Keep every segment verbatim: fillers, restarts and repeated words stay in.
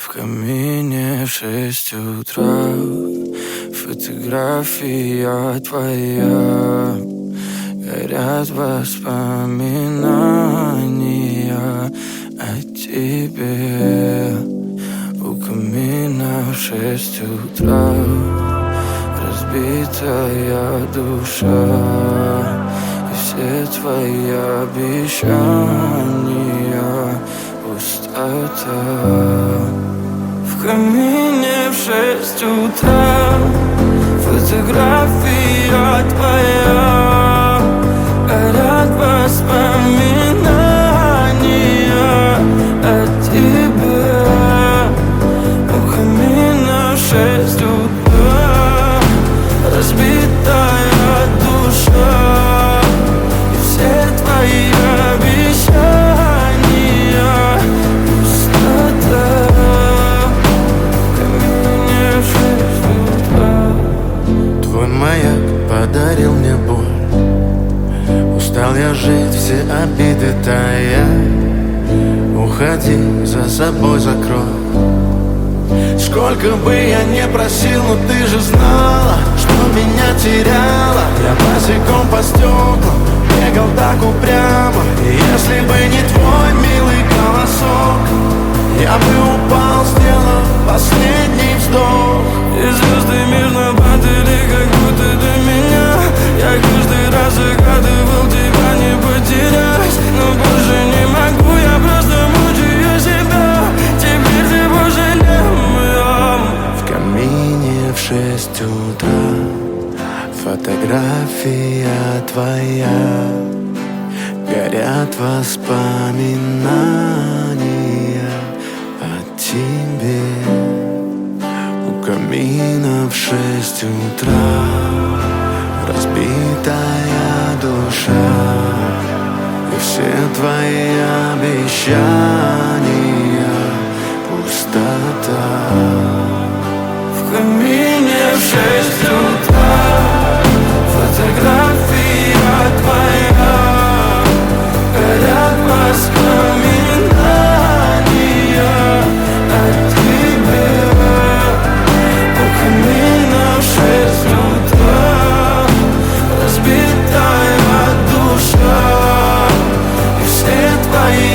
камине в шесть утра. Фотография твоя. Горят воспоминания о тебе. У камина в шесть утра. Разбитая душа. И все твои обещания пустота. В камине в шесть утра. Фотография твоя. Горят воспоминания о тебе. У камина в шесть утра. Разбитая душа. И все твои обещания пустота. В камине в шесть утра. Твой маяк подарил мне боль. Устал я жить, все обиды тая. Уходи, за собой закрой. Сколько бы я не просил, но ты же знала, что меня теряла. Я босиком по стеклам бегал так упрямо. И если бы не твой милый голосок, я бы упал, сделав последний вздох. И звезды мирно падали, как будто до меня. Я каждый раз загадывал тебя не потерять. Но больше не могу, я просто мучаю себя. Теперь ты пожалел моем. В камине в шесть утра. Фотография твоя. Горят воспоминания о тебе. У камина в шесть утра. Разбитая душа. И все твои обещания пустота. В камине в шесть утра. Фотография твоя. Горят воспоминания о тебе. У камина в шесть утра. Разбитая душа. И все твои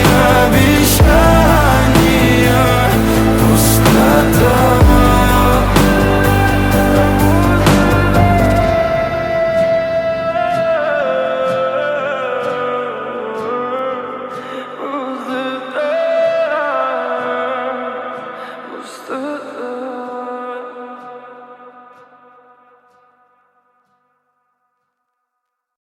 обещания пустота. Пустота.